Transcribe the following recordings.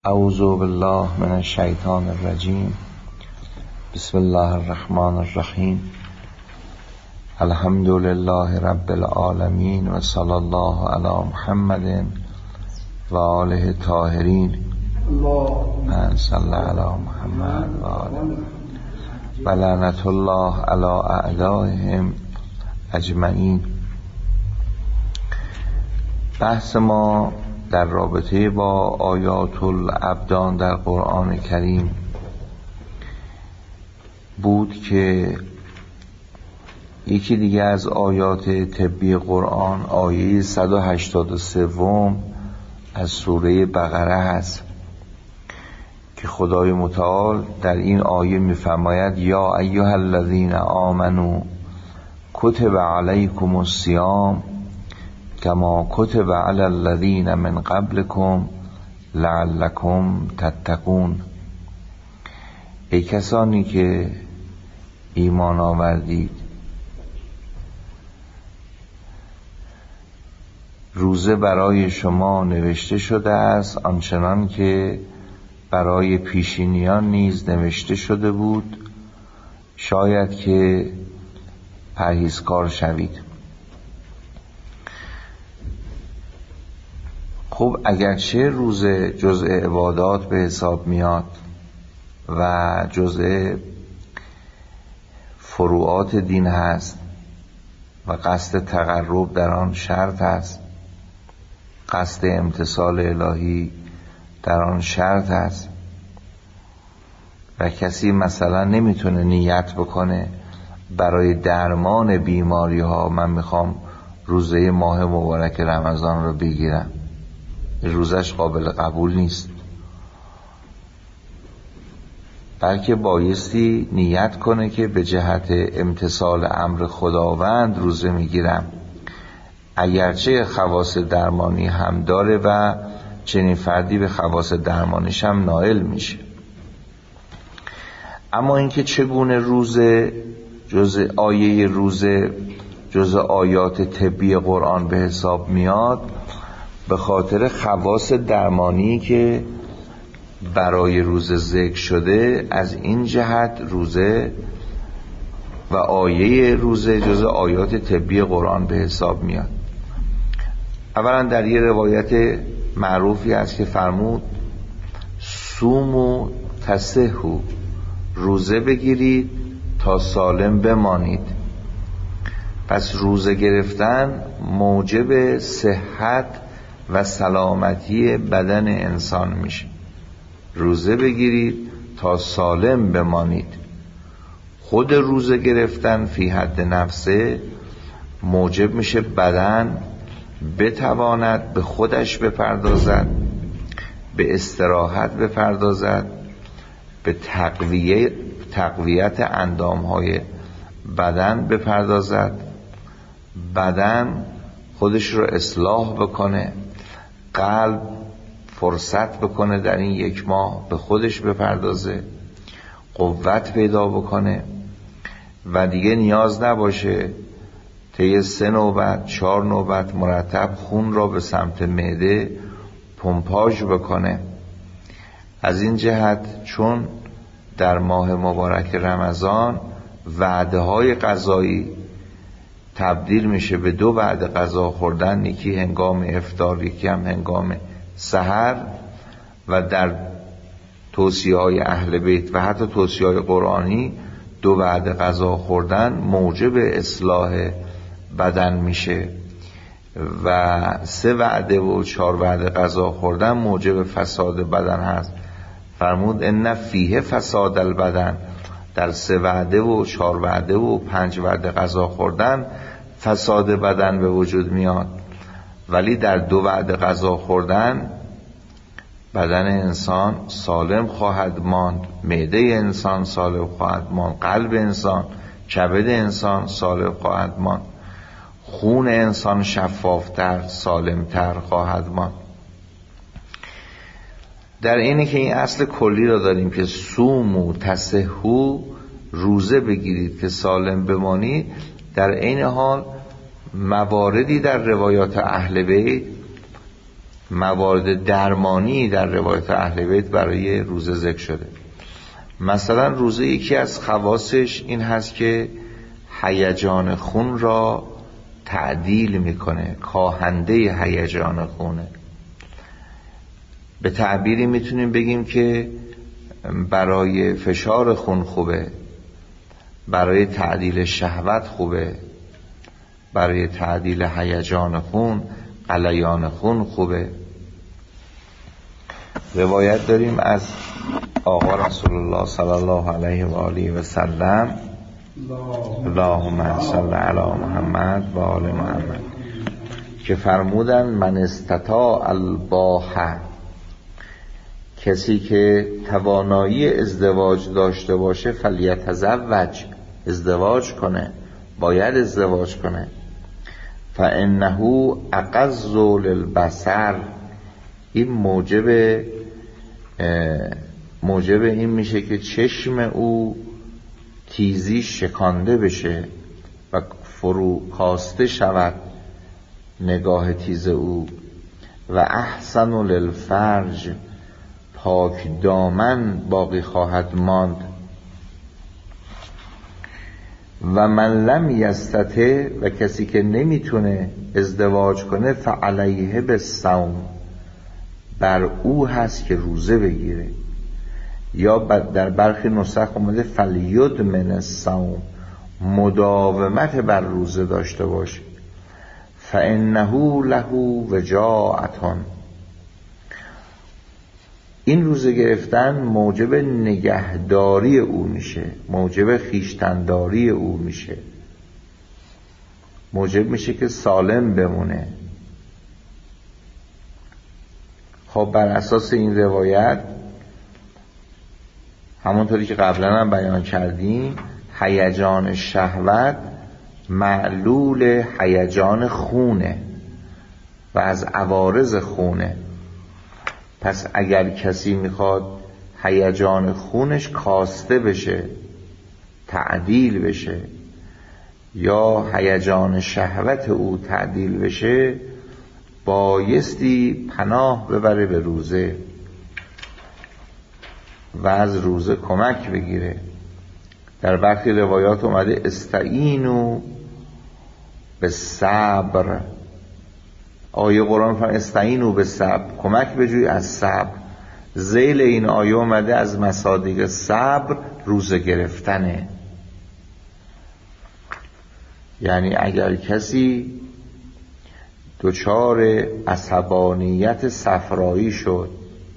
اعوذ بالله من الشیطان الرجیم. بسم الله الرحمن الرحیم. الحمد لله رب العالمین و صلی الله علی محمد و آله الطاهرین. من صلی علی محمد و آله و لعنت الله علی اعدائهم اجمعین. بحث ما در رابطه با آیات الابدان در قرآن کریم بود که یکی دیگه از آیات طبی قرآن آیه 183 از سوره بقره هست که خدای متعال در این آیه می‌فرماید یا ایها الذین آمنوا کتب علیکم الصیام کما کتب علی الذین من قبلکم لعلکم تتقون. ای کسانی که ایمان آوردید، روزه برای شما نوشته شده است آنچنان که برای پیشینیان نیز نوشته شده بود، شاید که پرهیزکار شوید. خب اگرچه روزه جزء عبادات به حساب میاد و جزء فروعات دین هست و قصد تقرب در آن شرط است، قصد امتثال الهی در آن شرط است و کسی مثلا نمیتونه نیت بکنه برای درمان بیماری ها من میخوام روزه ماه مبارک رمضان رو بگیرم، روزش قابل قبول نیست، بلکه بایستی نیت کنه که به جهت امتثال امر خداوند روزه میگیرم، اگرچه خواص درمانی هم داره و چنین فردی به خواص درمانیش هم نائل میشه. اما اینکه چگونه روزه جز آیه روزه جز آیات طبی قرآن به حساب میاد، به خاطر خواص درمانی که برای روزه ذکر شده، از این جهت روزه و آیه روزه جز آیات طبی قرآن به حساب میاد. اولا در یه روایت معروفی است که فرمود صوموا تصحوا، روزه بگیرید تا سالم بمانید. پس روزه گرفتن موجب صحت و سلامتی بدن انسان میشه. روزه بگیرید تا سالم بمانید. خود روزه گرفتن فی حد نفسه موجب میشه بدن بتواند به خودش بپردازد، به استراحت بپردازد، به تقویت اندامهای بدن بپردازد، بدن خودش رو اصلاح بکنه، قلب فرصت بکنه در این یک ماه به خودش بپردازه، قوت پیدا بکنه و دیگه نیاز نباشه طی 3 نوبت 4 نوبت مرتب خون را به سمت معده پمپاژ بکنه. از این جهت چون در ماه مبارک رمضان وعده های غذایی تبدیل میشه به 2 وعده غذا خوردن، یکی هنگام افطار یکی هم هنگام سحر، و در توصیه های اهل بیت و حتی توصیه های قرآنی 2 وعده غذا خوردن موجب اصلاح بدن میشه و 3 وعده و 4 وعده غذا خوردن موجب فساد بدن هست. فرمود ان فیه فساد البدن، در 3 وعده و 4 وعده و 5 وعده غذا خوردن فساد بدن به وجود میاد، ولی در 2 وعده غذا خوردن بدن انسان سالم خواهد ماند، معده انسان سالم خواهد ماند، قلب انسان، کبد انسان سالم خواهد ماند، خون انسان شفافتر سالمتر خواهد ماند. در اینی که این اصل کلی را داریم که صوموا تصحوا، روزه بگیرید که سالم بمانید، در این حال مواردی در روایات اهل بیت موارد درمانی در روایت اهل بیت برای روزه ذکر شده. مثلا روزه یکی از خواصش این هست که هیجان خون را تعدیل میکنه، کاهنده هیجان خونه. به تعبیری میتونیم بگیم که برای فشار خون خوبه، برای تعدیل شهوت خوبه، برای تعدیل هیجان خون، غلیان خون خوبه. روایت داریم از آقا رسول الله صلی الله علیه و آله و سلم، اللهم صل علی محمد و آل محمد، که فرمودن من استطاع الباحه، کسی که توانایی ازدواج داشته باشه فلیتزوج، ازدواج کنه، باید ازدواج کنه. فانه اغض للبصر، این موجب این میشه که چشم او تیزی شکانده بشه و فرو کاسته شود نگاه تیز او. و احسن للفرج، پاک دامن باقی خواهد ماند. و من لم یستطع، و کسی که نمیتونه ازدواج کنه، فعلیه بالصوم، بر او هست که روزه بگیره. یا در برخی نسخ اومده فلیدمن الصوم، مداومت بر روزه داشته باشه. فانه له وجاعتون، این روزه گرفتن موجب نگهداری او میشه، موجب خویشتنداری او میشه، موجب میشه که سالم بمونه. خب بر اساس این روایت، همونطوری که قبلا هم بیان کردیم، هیجان شهوت معلول هیجان خونه و از عوارض خونه. پس اگر کسی میخواد هیجان خونش کاسته بشه، تعدیل بشه، یا هیجان شهوت او تعدیل بشه، بایستی پناه ببره به روزه و از روزه کمک بگیره. در برخی روایات اومده استعینوا بالصبر، آیه قرآن فرمود استعینوا بالصبر، کمک بجوی از صبر. ذیل این آیه اومده از مصادیق صبر روزه گرفتنه. یعنی اگر کسی دچار عصبانیت صفرایی شد،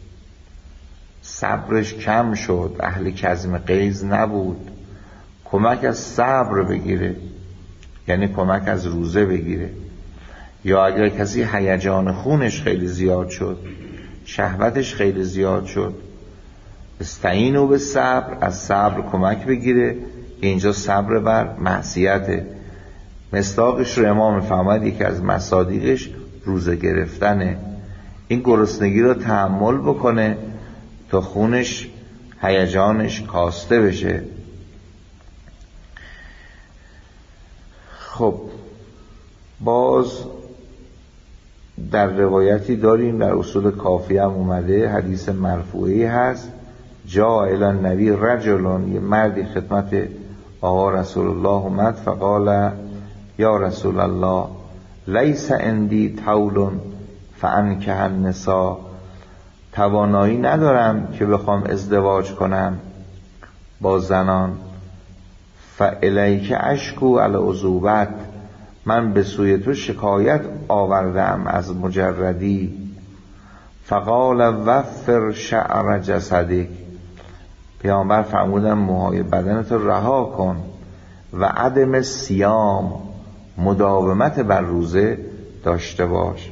صبرش کم شد، اهل کظم غیظ نبود، کمک از صبر بگیره، یعنی کمک از روزه بگیره. یا اگر کسی هیجان خونش خیلی زیاد شد، شهوتش خیلی زیاد شد، استعینوا بالصبر، از صبر کمک بگیره. اینجا صبر بر معصیته. مصداقش رو امام فرمود یکی از مصادیقش روزه گرفتنه. این گرسنگی رو تحمل بکنه تا خونش، هیجانش کاسته بشه. خب باز در روایتی داریم، در اصول کافی هم اومده، حدیث مرفوعی هست، جاء الی النبی رجل، یه مردی خدمت آقا رسول الله اومد، فقال یا رسول الله لیس عندی طول فانکح النساء، توانایی ندارم که بخوام ازدواج کنم با زنان. فالیک اشکو العذوبة، من به سوی تو شکایت آوردم از مجردی. فقال وفر شعر جسدک، پیامبر فرمودن موهای بدنت رها کن. و عدم صیام، مداومت بر روزه داشته باش.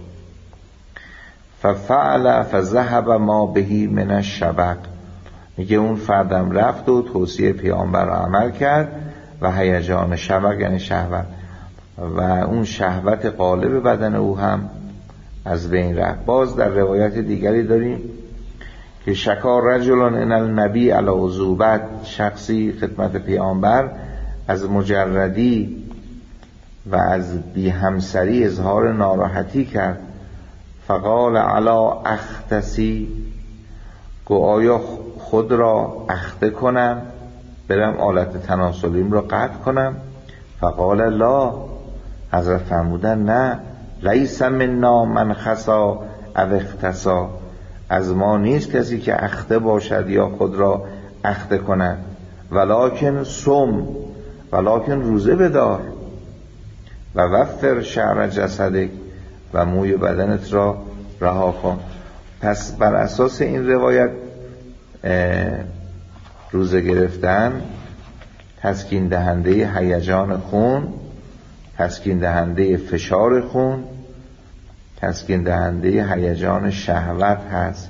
ففعل فذهب ما بهی من الشبق، میگه اون فردم رفت و توصیه پیامبر را عمل کرد و هیجان شبق یعنی شهوت و اون شهوت غالب بدن او هم از بین رفت. باز در روایت دیگری داریم که شکا رجل ان النبی علی عذوبة، شخصی خدمت پیامبر از مجردی و از بی همسری اظهار ناراحتی کرد. فقال علا اختسی، گو آیا خود را اخته کنم، برم آلت تناسلیم را قطع کنم؟ فقال لا، حضرت فرمودن نه، لیس منا من خسا او اختصا، از ما نیست کسی که اخته باشد یا خود را اخته کند. ولکن صم، ولکن روزه بدار، و وفر شعر جسدک، و موی بدنت را رها کن. پس بر اساس این روایت روزه گرفتن تسکین دهنده هیجان خون، تسکین دهنده فشار خون، تسکین دهنده هیجان شهوت هست.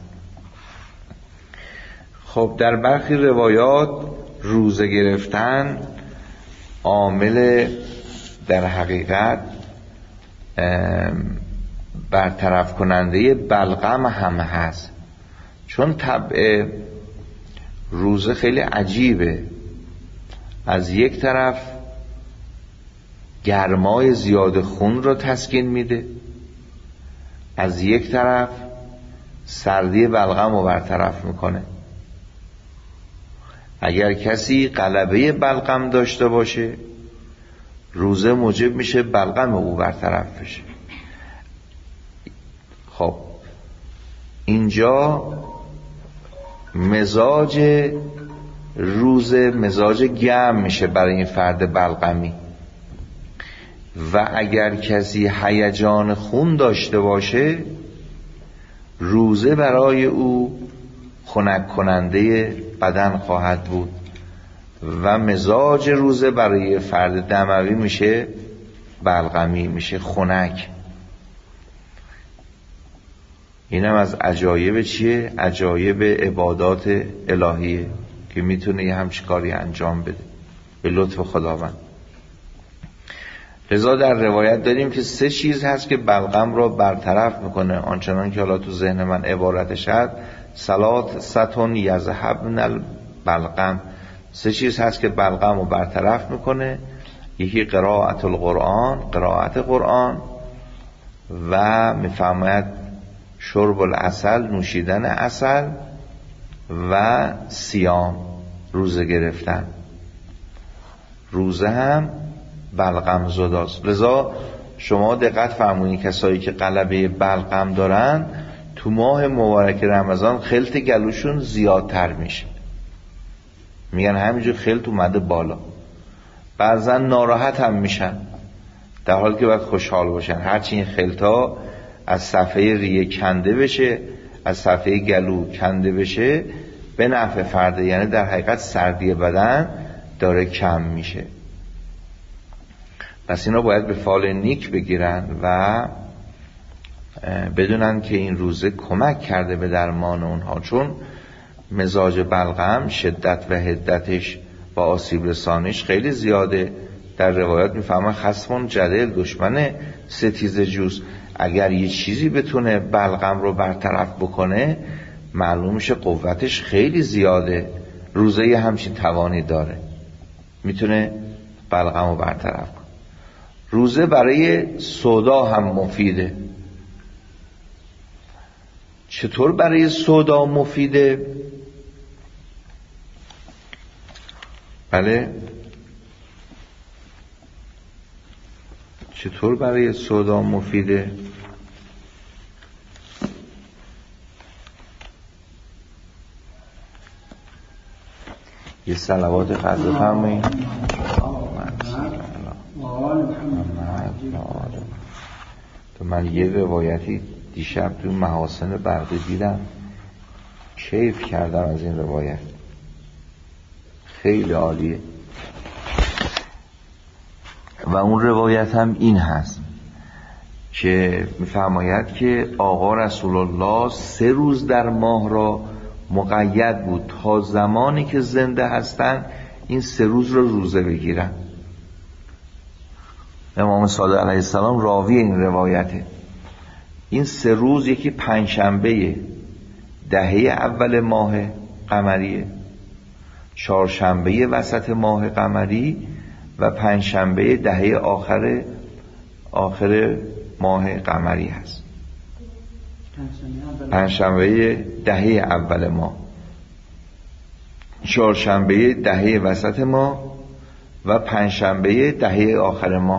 خب در برخی روایات روزه گرفتن عامل در حقیقت برطرف کننده بلغم هم هست، چون طبع روزه خیلی عجیبه. از یک طرف گرمای زیاد خون رو تسکین میده، از یک طرف سردی بلغم رو برطرف میکنه. اگر کسی غلبه بلغم داشته باشه، روزه موجب میشه بلغم او برطرف بشه. خب اینجا مزاج روزه مزاج گرم میشه برای این فرد بلغمی، و اگر کسی هیجان خون داشته باشه، روزه برای او خنک کننده بدن خواهد بود و مزاج روزه برای فرد دموی میشه بلغمی، میشه خنک. اینم از عجایب چیه؟ عجایب عبادات الهیه که میتونه یه همچین کاری انجام بده به لطف خداوند. لذا در روایت داریم که 3 چیز هست که بلغم را برطرف میکنه، آنچنان که حالا تو ذهن من عبارتش هست، صلات ستون یذهبن البلغم. 3 چیز هست که بلغم رو برطرف میکنه. یکی قرائت القرآن، قرائت قرآن، و میفرماید شرب العسل، نوشیدن عسل، و صیام، روزه گرفتن. روزه هم بلغم زداست. لذا شما دقت فرمونید کسایی که غلبه بلغم دارن تو ماه مبارک رمضان خلط گلوشون زیادتر میشه، میگن همینجور خلط اومده بالا. بعضا ناراحت هم میشن در حالی که باید خوشحال باشن. هرچی این خلطا از صفحه ریه کنده بشه، از صفحه گلو کنده بشه، به نفع فرده، یعنی در حقیقت سردی بدن داره کم میشه. پس اینا باید به فال نیک بگیرن و بدونن که این روزه کمک کرده به درمان اونها، چون مزاج بلغم شدت و حدتش و آسیب رسانیش خیلی زیاده. در روایات میفهمن خصمون جدل، دشمن ستیز جوز. اگر یه چیزی بتونه بلغم رو برطرف بکنه، معلوم میشه قوتش خیلی زیاده. روزه یه همچین توانی داره، میتونه بلغم رو برطرف کنه. روزه برای سودا هم مفیده. چطور برای سودا مفیده؟ بله، چطور برای سودا مفیده؟ یه صلوات قدر فرمایید. تو من یه روایتی دیشب تو محاسن برقی دیدم، کیف کردم از این روایت، خیلی عالیه. و اون روایت هم این هست که میفرماید که آقا رسول الله 3 روز در ماه را مقید بود تا زمانی که زنده هستن این 3 روز رو روزه بگیرن. امام صادق علیه السلام راوی این روایته. این 3 روز یکی پنجشنبه دهه اول ماه قمریه، چهارشنبه وسط ماه قمری و پنجشنبه دهه آخر ماه قمری هست. پنجشنبه دهه اول ماه، چهارشنبه دهه وسط ماه و پنجشنبه دهه آخر ماه.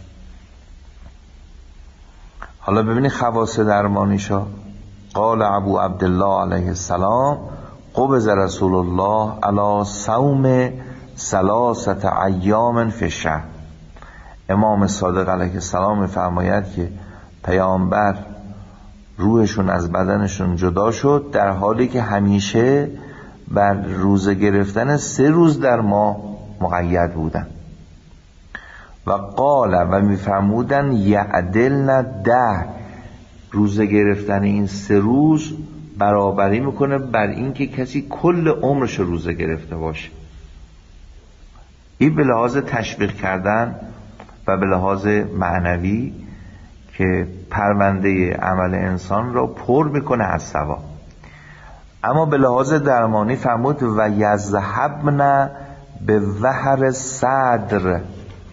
حالا ببینید خواص درمانیشا. قال ابو عبدالله علیه السلام قبض رسول الله علی صوم 3 ایام فی الشهر. امام صادق علیه السلام می‌فرماید که پیامبر روحشون از بدنشون جدا شد در حالی که همیشه بر روزه گرفتن 3 روز در ماه مقید بودن. و قال و می‌فرمودن یعدلن 10 روزه گرفتن این 3 روز برابری میکنه بر این که کسی کل عمرش روزه گرفته باشه. این به لحاظ تشویق کردن و به لحاظ معنوی که پرونده عمل انسان را پر میکنه از ثواب. اما به لحاظ درمانی فرمود و یذهبن به وهر صدر،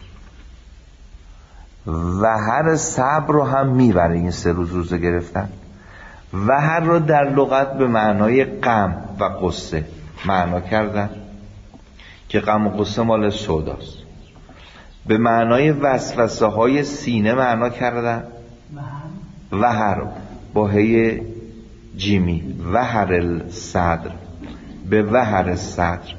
وهر صبر رو هم میبره این 3 روز روزه گرفتن. وهر رو در لغت به معنای غم و غصه معنا کردن که غم و غصه مال سوداست. به معنای وسوسه های سینه معنا کردن وهر با هی جیمی، وهر الصدر، به وهر صدر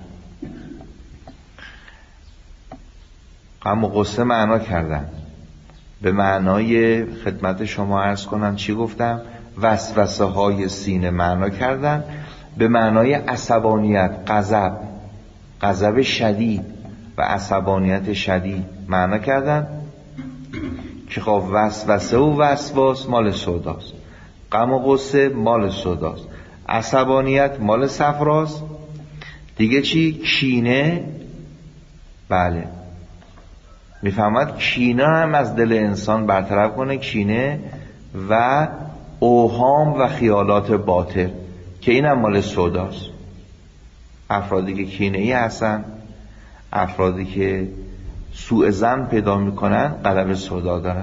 غم و غصه معنا کردن. به معنای خدمت شما عرض کنم چی گفتم؟ وسوسه های سینه معنا کردن. به معنای عصبانیت، غضب شدید و عصبانیت شدید معنا کردن که خب وسوسه و وسواس مال سوداست، غم و غصه مال سوداست، عصبانیت مال صفراست. دیگه چی؟ کینه. بله میفهمد کینه هم از دل انسان برطرف کنه، کینه و اوهام و خیالات باطل که این هم مال سوداست. افرادی که کینه ای هستن، افرادی که سوء ظن پیدا میکنن غلبه سودا دارن.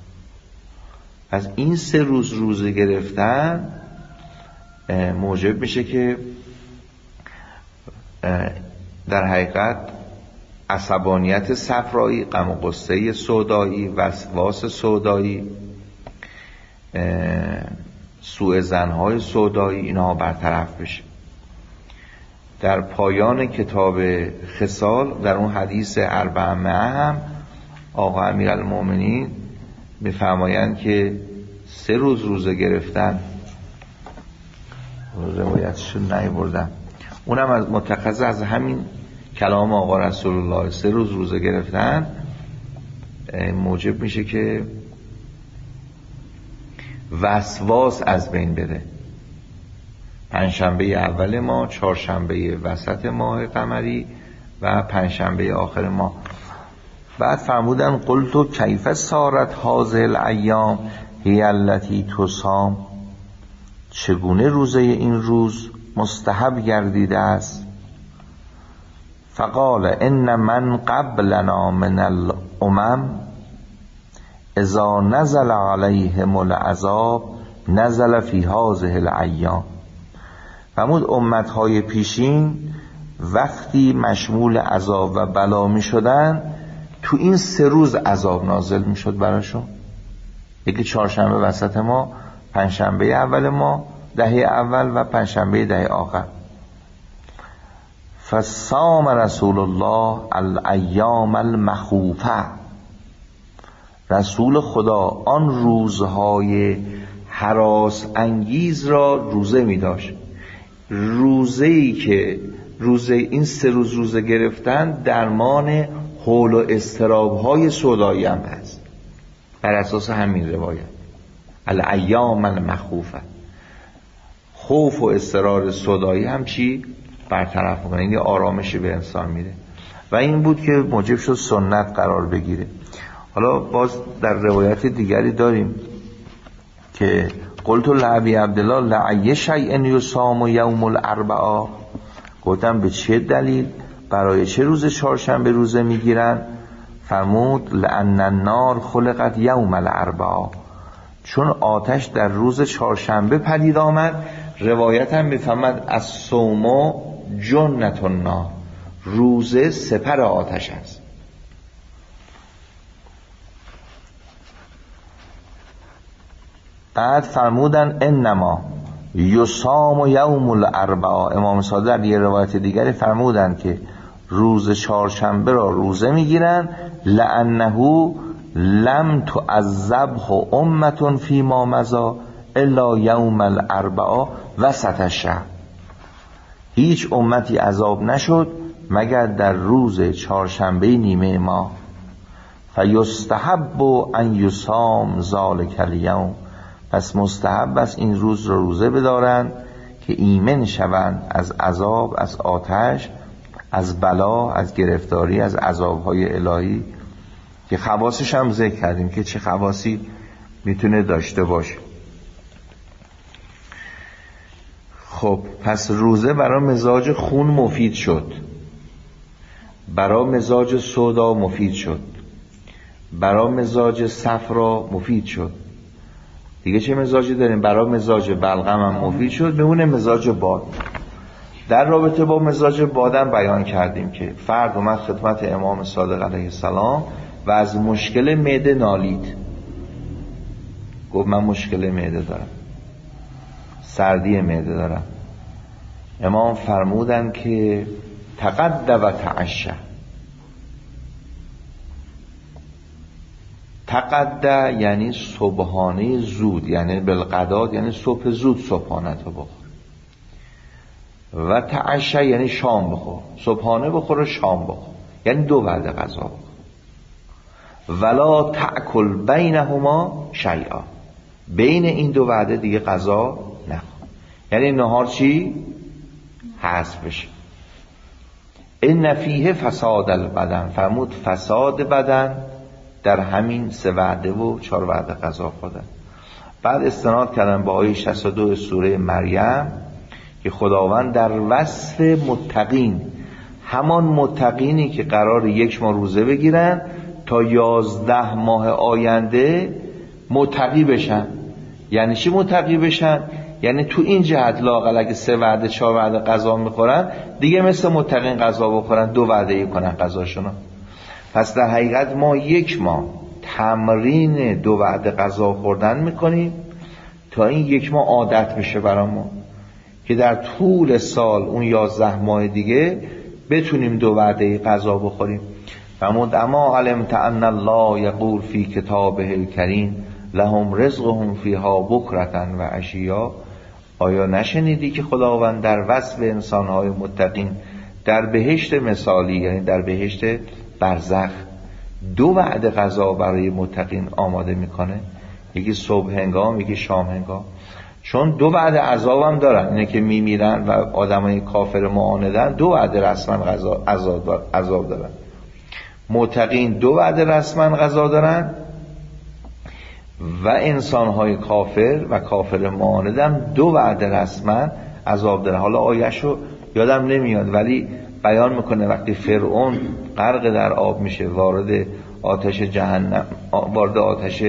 از این 3 روز روزه گرفتن موجب میشه که در حقیقت عصبانیت صفرایی، غم و غصه سودایی، وسواس سودایی، سوء ظن‌های سودایی اینها برطرف بشه. در پایان کتاب خصال در اون حدیث 400 هم آقا امیرالمومنین میفرمایند که 3 روز روزه گرفتن، روایتشون نیاوردم، اونم از متخذ از همین کلام آقا رسول الله، 3 روز روزه گرفتن موجب میشه که وسواس از بین بره. پنجشنبه اول ماه، چهارشنبه وسط ماه قمری و پنجشنبه آخر ماه. بعد فرمودن قلت کیف صارت هذه الایام هی التي تصام، چگونه روزه این روز مستحب گردیده است؟ فقال ان من قبلنا من الامم اذا نزل علیهم العذاب نزل فی هذه الایام. فرمود امتهای پیشین وقتی مشمول عذاب و بلا می شدن تو این 3 روز عذاب نازل می شد براشون. یکی چهارشنبه وسط ما، پنجشنبه اول ما دهه اول و پنجشنبه دهه آخر. فصام رسول الله الایام المخوفه، رسول خدا آن روزهای هراس انگیز را روزه می داشت. روزه‌ای که این 3 روز روزه گرفتن درمان حول و اضطراب‌های سودایی هم هست بر اساس همین روایت. الایام المخوفه، خوف و اضطرار سودایی هم چی؟ برطرف می‌کنه، یعنی آرامشی به انسان میده و این بود که موجب شد سنت قرار بگیره. حالا باز در روایت دیگری داریم که قلت لعبی عبدالله لعی شیء یصام یوم الاربعاء، گفتم به چه دلیل برای چه روز چهارشنبه روزه میگیرن؟ فرمود لأن النار خلقت یوم الاربعاء، چون آتش در روز چهارشنبه پدید آمد، روایت هم میفهمد از صوم جنت النار، روزه سپر آتش است. بعد فرمودن انما یصام یوم الاربعاء. امام صادق در یه روایت دیگری فرمودن که روز چهارشنبه را روزه میگیرن، لانه لم تعذبه امه فیما مضی الا یوم الاربعاء وسط الشهر. هیچ امتی عذاب نشد مگر در روز چهارشنبه نیمه ماه. فیستحب ان یصام ذلک الیوم. پس مستحب است این روز را روزه بدارند که ایمن شوند از عذاب، از آتش، از بلا، از گرفتاری، از عذابهای الهی که خواصش هم ذکر کردیم که چه خواصی میتونه داشته باشه. خب پس روزه برای مزاج خون مفید شد، برای مزاج سودا مفید شد، برای مزاج صفرا مفید شد. دیگه چه مزاجی داریم؟ برای مزاج بلغم هم مفید شد، بمونه مزاج باد. در رابطه با مزاج بادم بیان کردیم که فرد اومد خدمت امام صادق علیه السلام و از مشکل معده نالید، گفت من مشکل معده دارم، سردی معده دارم. امام فرمودن که تغدى و تعشى. تغدى یعنی صبحانه زود، یعنی بالغدات، یعنی صبح زود صبحانه تو بخور. و تعشى یعنی شام بخور، صبحانه بخور و شام بخور، یعنی دو وعده غذا بخور. ولا تأکل بینهما شیئا، بین این دو وعده دیگه غذا نخور. یعنی نهار چی؟ حذف بشه. ان فیه فساد البدن، فرمود فساد بدن در همین 3 وعده و 4 وعده غذا خوردن. بعد استناد کردن با آیه 62 سوره مریم که خداوند در وصف متقین، همان متقینی که قرار 1 ماه روزه بگیرن تا 11 ماه آینده متقی بشن. یعنی چی متقی بشن؟ یعنی تو این جهت لااقل اگه 3 وعده 4 وعده غذا میخورن دیگه مثل متقین غذا بخورن، 2 وعده کنن غذاشونو. پس در حقیقت ما 1 ماه تمرین 2 وعده غذا خوردن میکنیم تا این 1 ماه عادت بشه برامون که در طول سال اون 11 ماه دیگه بتونیم 2 وعده غذا بخوریم. فرمود اما علمت ان الله یقول فی کتابه الکریم لهم رزقهم فیها بکرة و عشیا. آیا نشنیدی که خداوند در وصف انسانهای متقین در بهشت مثالی، یعنی در بهشت برزخ، 2 وعده غذا برای متقین آماده میکنه، یکی صبح هنگام یکی شام هنگام. چون 2 وعده عذاب هم دارن، اینه که میمیرن و آدمای کافر معاندن 2 وعده رسما عذاب دارن. متقین 2 وعده رسما غذا دارن و انسانهای کافر و کافر معاندم 2 وعده رسما عذاب دارن. حالا آیه‌شو یادم نمیاد ولی بیان میکنه وقتی فرعون غرق در آب میشه، وارد آتش جهنم، وارد آتش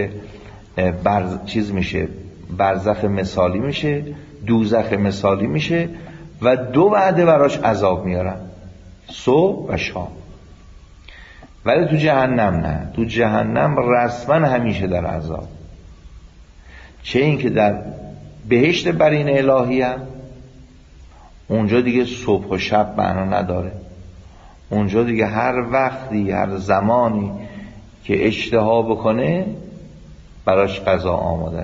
میشه، برزخ مثالی میشه، دوزخ مثالی میشه و 2 وعده براش عذاب میارن، صبح و شام. ولی تو جهنم نه، تو جهنم رسما همیشه در عذاب. چه این که در بهشت برین الهی هم اونجا دیگه صبح و شب معنا نداره، اونجا دیگه هر وقتی هر زمانی که اشتها بکنه براش غذا آماده.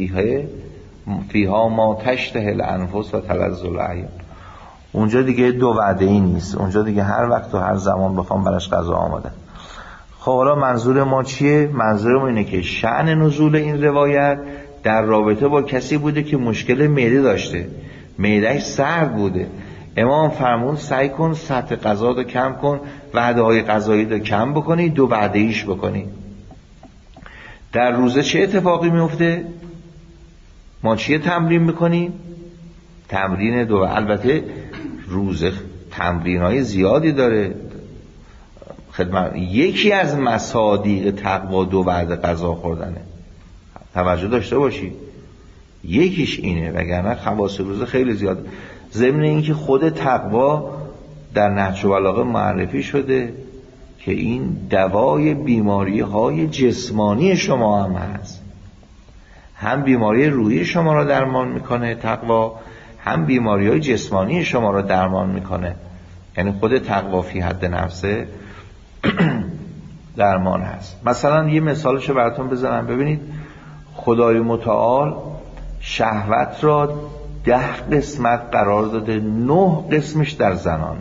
فیها ما تشتهی الانفس و تلذ الاعیان. اونجا دیگه 2 وعده ای نیست، اونجا دیگه هر وقت و هر زمان بخوام براش غذا آماده. خب حالا منظور ما چیه؟ منظور ما اینه که شأن نزول این روایت در رابطه با کسی بوده که مشکل معده داشته، معدهش سرد بوده. امام فرمود سعی کن سطح غذا رو کم کن، وعده های غذایی رو کم بکنی، 2 وعده ایش بکنی. در روزه چه اتفاقی میفته؟ ما چیه تمرین میکنیم؟ تمرین 2. البته روزه تمرین های زیادی داره. یکی از مصادیق تقوا 2 وعده غذا خوردنه. توجه داشته باشی. یکیش اینه، وگرنه خواص روزه خیلی زیاد. ضمن اینکه خود تقوا در نهج البلاغه معرفی شده که این دوای بیماری های جسمانی شما هم هست. هم بیماری روحی شما را درمان میکنه تقوا، هم بیماری های جسمانی شما را درمان میکنه. یعنی خود تقوا فی حد نفسه درمان هست. مثلا یه مثالشو براتون بزنم. ببینید خدای متعال شهوت را 10 قسمت قرار داده، 9 قسمش در زنانه،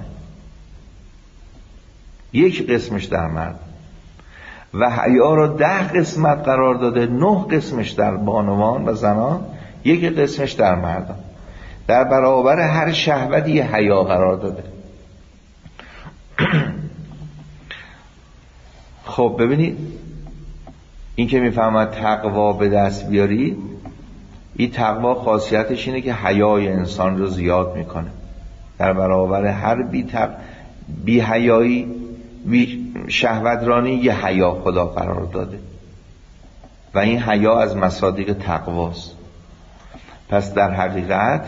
1 قسمش در مرد. و حیا را 10 قسمت قرار داده، 9 قسمش در بانوان و زنان، 1 قسمش در مردان. در برابر هر شهوتی یه حیا قرار داده. خب ببینید این که میفهمد تقوا به دست بیاری، این تقوا خاصیتش اینه که حیای انسان رو زیاد میکنه. در برابر هر بی حیایی، بی شهوترانی یه حیا خدا قرار داده و این حیا از مصادیق تقواست. پس در حقیقت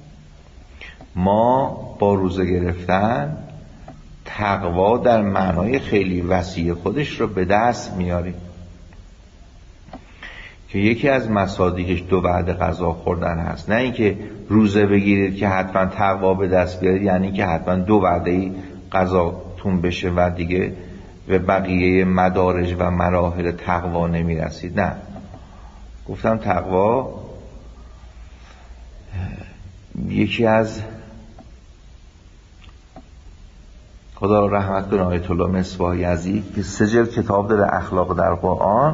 ما با روزه گرفتن تقوا در معنای خیلی وسیع خودش رو به دست میاریم که یکی از مصادیقش 2 وعده غذا خوردن هست. نه اینکه روزه بگیرید که حتما تقوا به دست بیارید، یعنی که حتما 2 وعده غذاتون بشه و دیگه به بقیه مدارج و مراحل تقوا نمیرسید. نه، گفتم تقوا یکی از، خدا رحمت کنه، آیت الله مصباح یزدی که 3 جلد کتاب داره اخلاق در قرآن،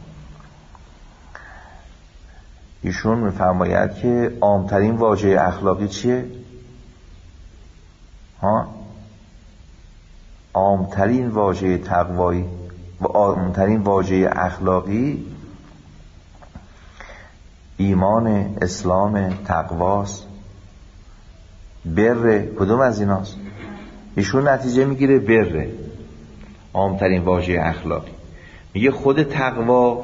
ایشون میفرماید که عامترین واژه اخلاقی چیه؟ عامترین واژه تقوایی و عامترین واژه اخلاقی ایمان، اسلام، تقواست. بره کدوم از ایناست؟ ایشون نتیجه میگیره بره عامترین واژه اخلاقی. میگه خود تقوا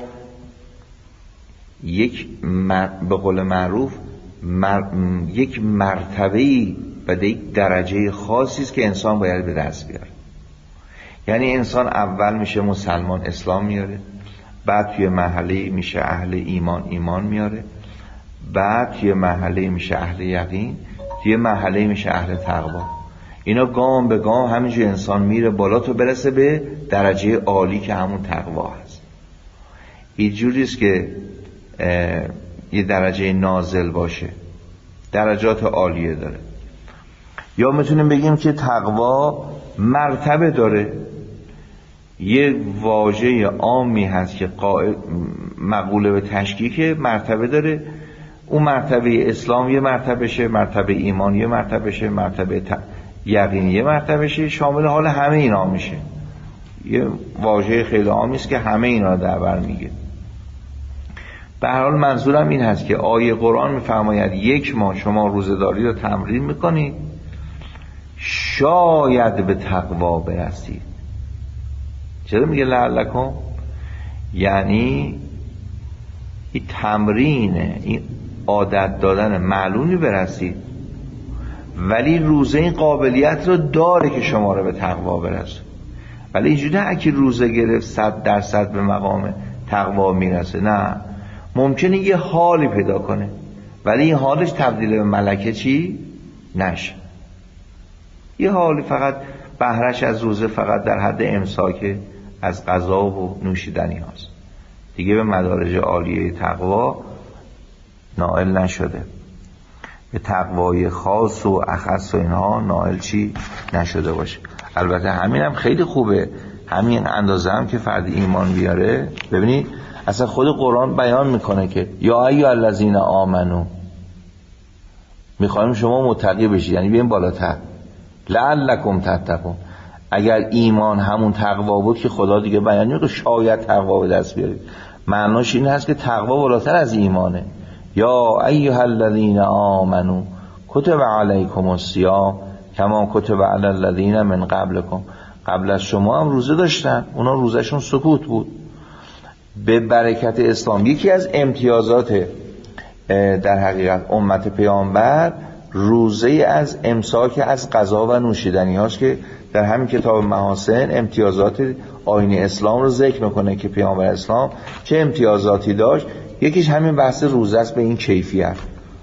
به قول معروف یک مرتبه‌ای و یک درجه خاصی است که انسان باید به دست بیاره. یعنی انسان اول میشه مسلمان، اسلام میاره، بعد توی مرحله میشه اهل ایمان میاره، بعد توی مرحله میشه اهل یقین، توی مرحله میشه اهل تقوا. اینا گام به گام همینجور انسان میره بالا تا برسه به درجه عالی که همون تقوا هست. اینجوریست که یه درجه نازل باشه، درجات عالیه داره. یا میتونیم بگیم که تقوا مرتبه داره. یه واژه عامی هست که مقوله به تشکیک مرتبه داره. اون مرتبه اسلام یه مرتبه شه، مرتبه ایمان یه مرتبه شه، مرتبه یقین یه مرتبه شه، شامل حال همه اینا میشه. یه واژه خیلی عامی است که همه اینا در بر میگه. به هر حال منظورم این هست که آیه قرآن میفرماید 1 ماه شما روزه‌داری رو تمرین میکنید شاید به تقوا برسید. چرا میگه لعلکم؟ یعنی این تمرینه، این عادت دادن معلومی برسید. ولی روزه این قابلیت رو داره که شما رو به تقوا برسه. ولی اینجوری نه که روزه گرفت 100% به مقام تقوا میرسه. نه، ممکنه یه حالی پیدا کنه ولی این حالش تبدیل به ملکه چی؟ نشه. یه حالی فقط بهرش از روزه فقط در حد امساک از غذا و نوشیدنی هاست، دیگه به مدارج عالیه تقوا نائل نشده، به تقوای خاص و اخص و اینها نائل چی نشده باشه. البته همین هم خیلی خوبه، همین اندازه هم که فرد ایمان بیاره. ببینید اصلا خود قرآن بیان میکنه که یا ایها الذین آمنو، میخوایم شما متقی بشید، یعنی بیاین بالاتر، لعلکم تتقون. اگر ایمان همون تقوا بود که خدا دیگه بیان میکنه شاید تقوا به دست بیارید. معناش این هست که تقوا بالاتر از ایمانه. یا ایها الذین آمنو کتب علیکم الصیام کما کتب علی الذین من قبلکم. قبل از شما هم روزه داشتن، اونا روزشون سکوت بود. به برکت اسلام. یکی از امتیازات در حقیقت امت پیامبر روزه از امساک از غذا و نوشیدنی هاست که در همین کتاب محاسن امتیازات آیین اسلام رو ذکر میکنه که پیامبر اسلام چه امتیازاتی داشت. یکیش همین بحث روزه است به این کیفیت.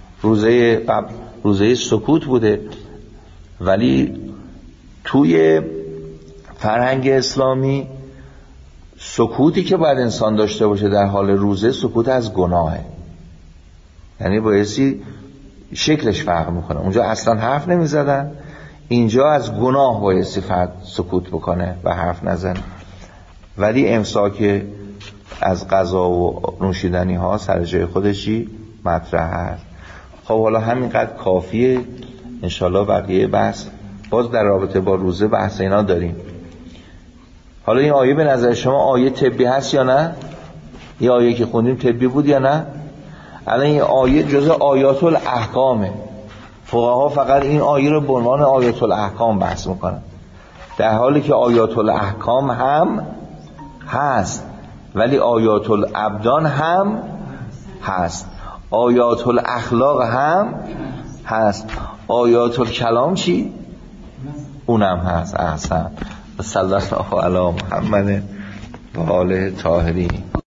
روزه سکوت بوده، ولی توی فرهنگ اسلامی سکوتی که باید انسان داشته باشه در حال روزه سکوت از گناهه، یعنی بایستی شکلش فرق میکنه. اونجا اصلا حرف نمیزدن، اینجا از گناه بایستی فرد سکوت بکنه و حرف نزنه. ولی امساک از غذا و نوشیدنی ها سر جای خودشی مطرح هست. خب حالا همینقدر کافیه، انشالله بقیه بحث باز در رابطه با روزه بحث اینا داریم. حالا این آیه به نظر شما آیه طبی هست یا نه؟ این آیه که خوندیم طبی بود یا نه؟ الان این آیه جزء آیات الاحکامه. فقها فقط این آیه رو به عنوان آیات الاحکام بحث میکنن، در حالی که آیات الاحکام هم هست ولی آیات الابدان هم هست، آیات الاخلاق هم هست، آیات الکلام چی؟ اونم هست. احسن. صلی الله علی محمد و آله طاهرین.